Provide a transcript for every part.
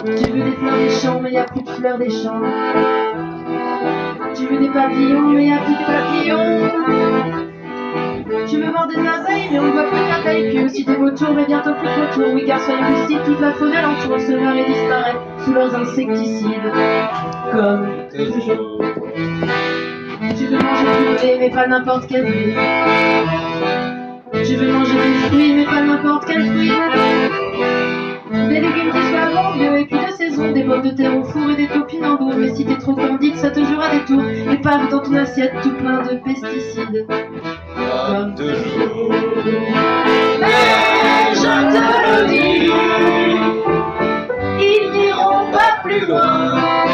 Tu veux des fleurs des champs, mais y a plus de fleurs des champs. Tu veux des papillons, mais y a plus de papillons. Tu veux voir des abeilles, mais on voit plus d'abeilles. Puis aussi des vautours, mais bientôt plus de vautours. Oui, car soyons lucides, toute la faune alentour se meurt et disparaît sous leurs insecticides. Comme toujours. Tu veux manger du blé, mais pas n'importe quel blé. Tu veux manger des fruits, mais pas n'importe quel fruit. Des légumes qui soient bons, bio et puis de saison. Des pommes de terre au four et des topinambours. Mais si t'es trop candide, ça te jouera des tours. Et paf dans ton assiette tout plein de pesticides. Comme toujours. Mais je te le dis, ils n'iront pas plus loin.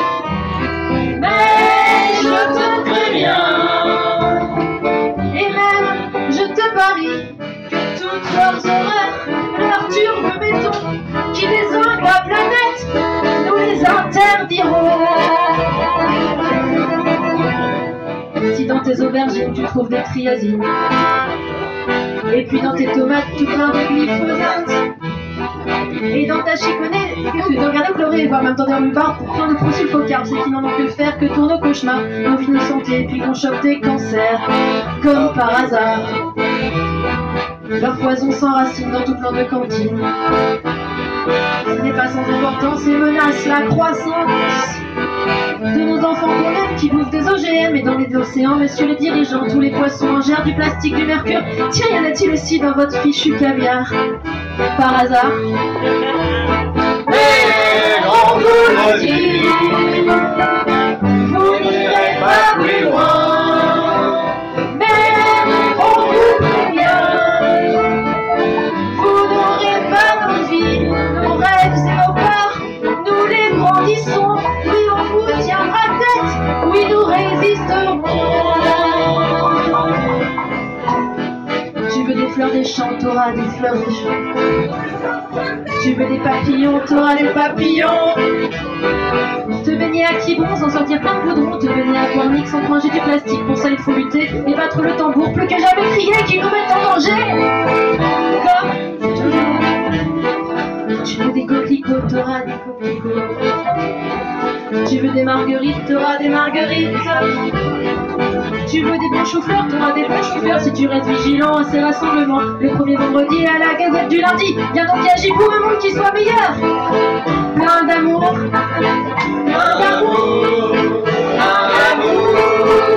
Mais je te préviens, et même je te parie que toutes leurs horreurs, leurs turbes béton qui désinguent la planète, nous les interdirons. Si dans tes aubergines tu trouves des triazines, et puis dans tes tomates tout plein de glyphosate, et dans ta chiconnée, que tu regardes pleurer, voire même dans des rhubards pour plein de prosulfocarbe, c'est qu'ils n'en ont que faire que tourner au cauchemar, nos vies, nos santé, puis qu'on chope des cancers, comme par hasard. Leur poison s'enracine dans tout plein de cantines. Ce n'est pas sans importance et menace la croissance de nos enfants qu'on aime qui bouffent des OGM et dans les océans, messieurs les dirigeants, tous les poissons mangèrent du plastique, du mercure. Tiens, y en a-t-il aussi dans votre fichu caviar? Par hasard? Mais on vous le dit, vous n'irez pas plus loin. Mais on vous prévient, vous n'aurez pas nos vies, nos rêves et nos peurs, nous les brandissons. Oui, on vous tiendra tête, oui, nous résisterons. Tu veux des fleurs des champs, t'auras des fleurs des champs. Tu veux des papillons, t'auras des papillons. Te baigner à Quiberon sans sortir plein de goudron. Te baigner à Pornic sans manger du plastique. Pour ça il faut lutter et battre le tambour. Plus que jamais crier qui nous met en danger. Comme toujours. Tu veux des coquelicots, t'auras des coquelicots. Tu veux des marguerites, t'auras des marguerites. Tu veux des bons choux-fleurs, t'auras des bons choux-fleurs. Si tu restes vigilant à ces rassemblements, le premier vendredi à la Gazette du lundi, viens donc agir pour un monde qui soit meilleur. Plein d'amour, plein d'amour, plein d'amour.